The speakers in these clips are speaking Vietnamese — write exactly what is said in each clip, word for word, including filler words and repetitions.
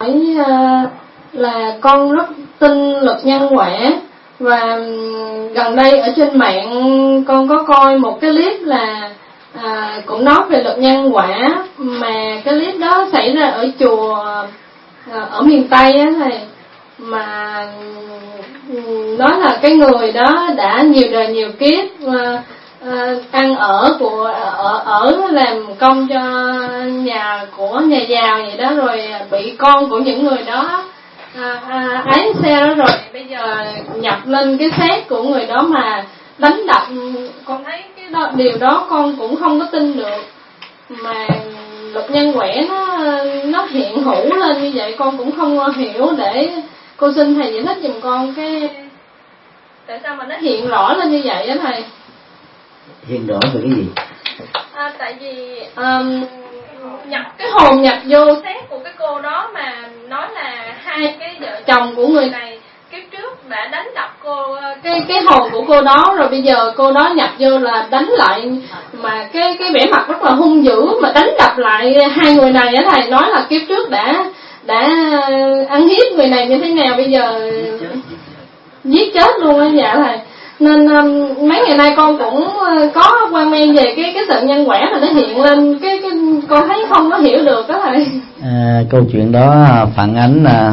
hỏi là con rất tin luật nhân quả, và gần đây ở trên mạng con có coi một cái clip là à, cũng nói về luật nhân quả, mà cái clip đó xảy ra ở chùa à, ở miền Tây á thầy, mà nói là cái người đó đã nhiều đời nhiều kiếp à, à, ăn ở của ở ở làm công cho nhà của nhà giàu vậy đó, rồi bị con của những người đó à, à, ái xe đó, rồi bây giờ nhập lên cái xác của người đó mà đánh đập. Con thấy cái đó, điều đó con cũng không có tin được, mà luật nhân quả nó nó hiện hữu lên như vậy con cũng không hiểu. Để cô xin thầy giải thích giùm con cái tại sao mà nó hiện rõ lên như vậy á thầy. Hiện rõ về cái gì? À, tại vì um, nhập cái hồn nhập vô xác của cái cô đó, mà nói là hai cái vợ chồng của người này kiếp trước đã đánh đập cô, cái cái hồn của cô đó, rồi bây giờ cô đó nhập vô là đánh lại, mà cái cái vẻ mặt rất là hung dữ mà đánh đập lại hai người này á thầy. Nói là kiếp trước đã đã ăn hiếp người này như thế nào, bây giờ giết chết luôn á. Dạ thầy, nên um, mấy ngày nay con cũng có quan men về cái cái sự nhân quả mà nó hiện lên, cái cái con thấy không có hiểu được đó thầy. À, câu chuyện đó phản ánh à,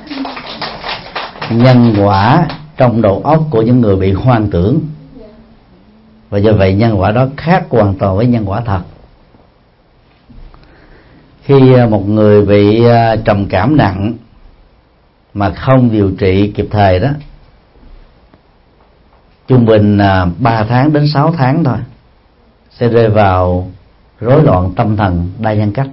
nhân quả trong đầu óc của những người bị hoang tưởng, và do vậy nhân quả đó khác hoàn toàn với nhân quả thật. Khi một người bị trầm cảm nặng mà không điều trị kịp thời đó, trung bình ba tháng đến sáu tháng thôi, sẽ rơi vào rối loạn tâm thần đa nhân cách.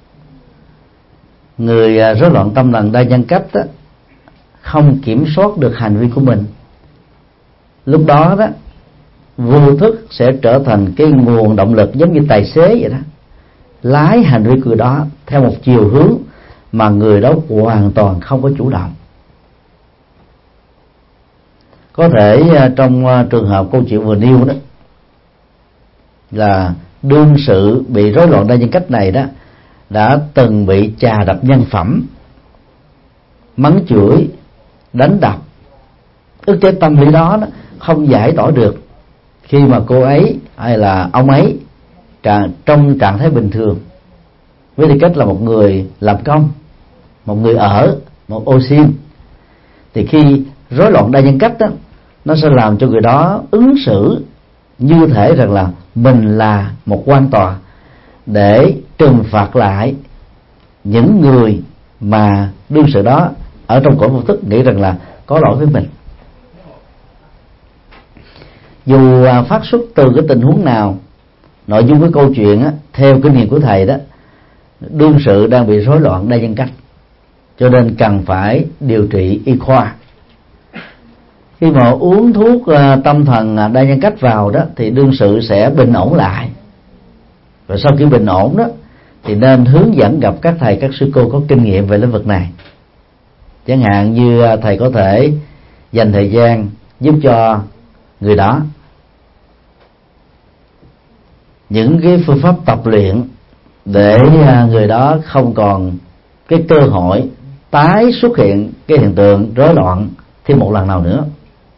Người rối loạn tâm thần đa nhân cách đó, không kiểm soát được hành vi của mình, lúc đó đó vô thức sẽ trở thành cái nguồn động lực giống như tài xế vậy đó, lái hành vi của đó theo một chiều hướng mà người đó hoàn toàn không có chủ động. Có thể trong trường hợp câu chuyện vừa nêu đó là đương sự bị rối loạn đa nhân cách này đó đã từng bị chà đập nhân phẩm, mắng chửi, đánh đập, ức chế tâm lý đó, đó không giải tỏa được khi mà cô ấy hay là ông ấy trong trạng thái bình thường, với tư cách là một người làm công, một người ở, một ô xin, thì khi rối loạn đa nhân cách đó, nó sẽ làm cho người đó ứng xử như thể rằng là mình là một quan tòa để trừng phạt lại những người mà đương sự đó ở trong cõi vô thức nghĩ rằng là có lỗi với mình. Dù phát xuất từ cái tình huống nào, nội dung của câu chuyện á, theo kinh nghiệm của thầy đó, đương sự đang bị rối loạn đa nhân cách, cho nên cần phải điều trị y khoa. Khi mà uống thuốc tâm thần đa nhân cách vào đó thì đương sự sẽ bình ổn lại, và sau khi bình ổn đó thì nên hướng dẫn gặp các thầy các sư cô có kinh nghiệm về lĩnh vực này. Chẳng hạn như thầy có thể dành thời gian giúp cho người đó những cái phương pháp tập luyện để người đó không còn cái cơ hội tái xuất hiện cái hiện tượng rối loạn thêm một lần nào nữa.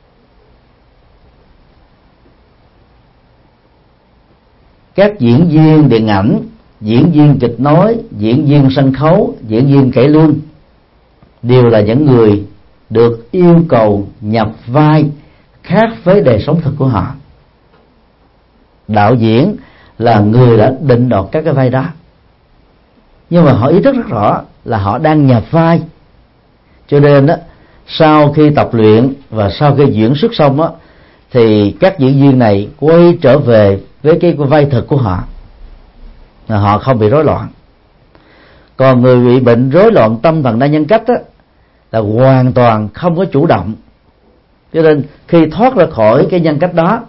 Các diễn viên điện ảnh, diễn viên kịch nói, diễn viên sân khấu, diễn viên cải lương đều là những người được yêu cầu nhập vai khác với đời sống thực của họ. Đạo diễn là người đã định đoạt các cái vai đó, nhưng mà họ ý thức rất rõ là họ đang nhập vai, cho nên đó sau khi tập luyện và sau khi diễn xuất xong á, thì các diễn viên này quay trở về với cái vai thực của họ, là họ không bị rối loạn. Còn người bị bệnh rối loạn tâm thần đa nhân cách á, là hoàn toàn không có chủ động, cho nên khi thoát ra khỏi cái nhân cách đó,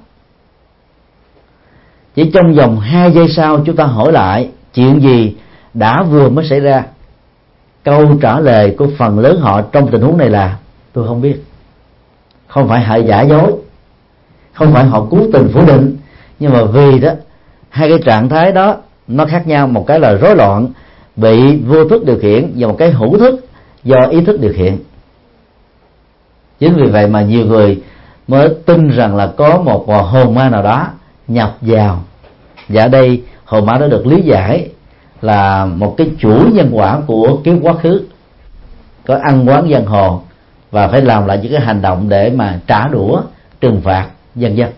chỉ trong vòng hai giây sau chúng ta hỏi lại chuyện gì đã vừa mới xảy ra, câu trả lời của phần lớn họ trong tình huống này là tôi không biết. Không phải họ giả dối, không phải họ cố tình phủ định, nhưng mà vì đó hai cái trạng thái đó nó khác nhau. Một cái là rối loạn bị vô thức điều khiển, và một cái hữu thức do ý thức điều khiển. Chính vì vậy mà nhiều người mới tin rằng là có một hồn ma nào đó nhập vào, và ở đây hồn ma đó được lý giải là một cái chuỗi nhân quả của kiếp quá khứ, có ăn oán giang hồ và phải làm lại những cái hành động để mà trả đũa, trừng phạt, vân vân.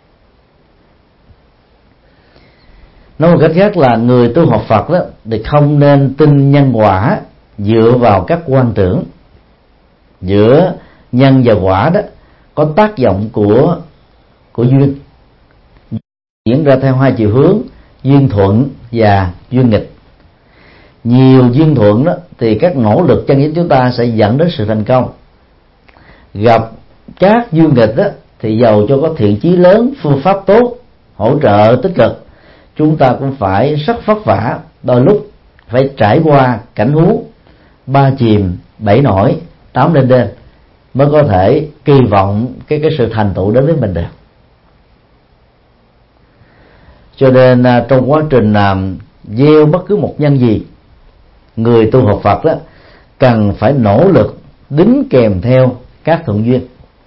Nói một cách khác là người tu học Phật đó thì không nên tin nhân quả dựa vào các quan tưởng. Giữa nhân và quả đó có tác động của của duyên diễn ra theo hai chiều hướng, duyên thuận và duyên nghịch. Nhiều duyên thuận đó thì các nỗ lực chân chính chúng ta sẽ dẫn đến sự thành công. Gặp các duyên nghịch đó thì dầu cho có thiện chí lớn, phương pháp tốt, hỗ trợ tích cực, chúng ta cũng phải rất vất vả, đôi lúc phải trải qua cảnh huống ba chìm bảy nổi tám lên đên mới có thể kỳ vọng cái cái sự thành tựu đến với mình được. Cho nên trong quá trình làm gieo bất cứ một nhân gì, người tu học Phật đó cần phải nỗ lực đính kèm theo các thuận duyên.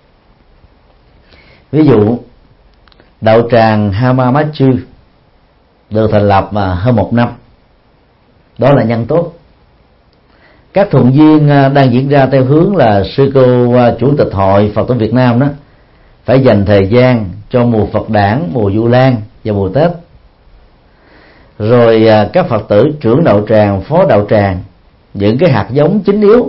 Ví dụ đạo tràng Hamamatsu được thành lập hơn một năm, đó là nhân tốt. Các thuận duyên đang diễn ra theo hướng là sư cô chủ tịch hội Phật tử Việt Nam đó phải dành thời gian cho mùa Phật đản, mùa Vu Lan và mùa Tết. Rồi các Phật tử trưởng đạo tràng, phó đạo tràng, những cái hạt giống chính yếu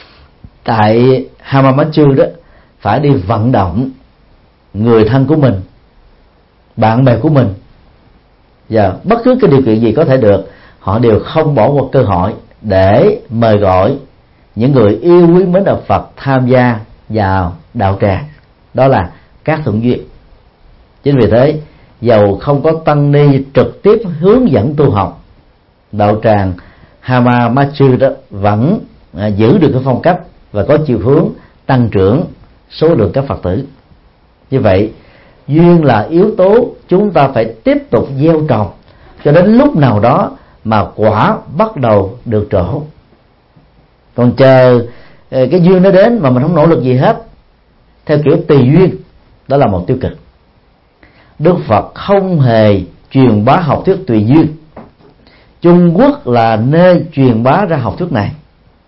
tại Hamamatsu đó phải đi vận động người thân của mình, bạn bè của mình, và bất cứ cái điều kiện gì có thể được, họ đều không bỏ qua cơ hội để mời gọi những người yêu quý mến đạo Phật tham gia vào đạo tràng. Đó là các thuận duyên. Chính vì thế, dầu không có tăng ni trực tiếp hướng dẫn tu học, đạo tràng Hamamatsu đó vẫn à, giữ được cái phong cách và có chiều hướng tăng trưởng số lượng các Phật tử. Như vậy, duyên là yếu tố chúng ta phải tiếp tục gieo trồng cho đến lúc nào đó mà quả bắt đầu được trổ. Còn chờ cái duyên nó đến mà mình không nỗ lực gì hết, theo kiểu tùy duyên, đó là một tiêu cực. Đức Phật không hề truyền bá học thuyết tùy duyên. Trung Quốc là nơi truyền bá ra học thuyết này,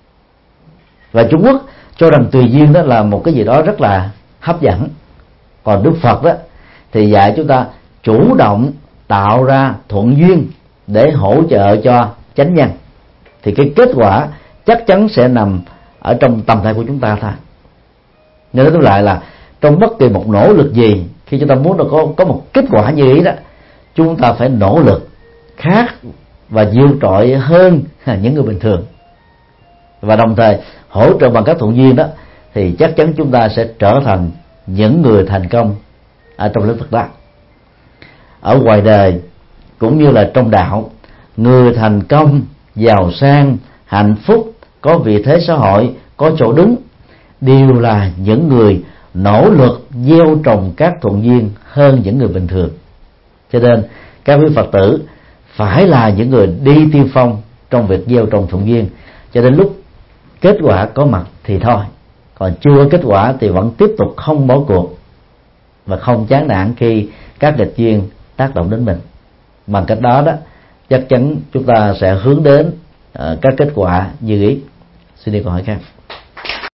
và Trung Quốc cho rằng tùy duyên đó là một cái gì đó rất là hấp dẫn. Còn Đức Phật đó thì dạy chúng ta chủ động tạo ra thuận duyên để hỗ trợ cho chánh nhân, thì cái kết quả chắc chắn sẽ nằm ở trong tầm tay của chúng ta thôi. Nên nói tóm lại là trong bất kỳ một nỗ lực gì, khi chúng ta muốn được có, có một kết quả như ý đó, chúng ta phải nỗ lực khác và vượt trội hơn những người bình thường, và đồng thời hỗ trợ bằng các thuận duyên đó, thì chắc chắn chúng ta sẽ trở thành những người thành công ở trong lĩnh vực đó. Ở ngoài đời cũng như là trong đạo, người thành công, giàu sang, hạnh phúc, có vị thế xã hội, có chỗ đứng, đều là những người nỗ lực gieo trồng các thuận duyên hơn những người bình thường. Cho nên các quý Phật tử phải là những người đi tiên phong trong việc gieo trồng thuận duyên, cho đến lúc kết quả có mặt thì thôi. Còn chưa có kết quả thì vẫn tiếp tục không bỏ cuộc và không chán nản khi các nghịch duyên tác động đến mình. Bằng cách đó đó, chắc chắn chúng ta sẽ hướng đến uh, các kết quả như ý. Xin đi câu hỏi khác.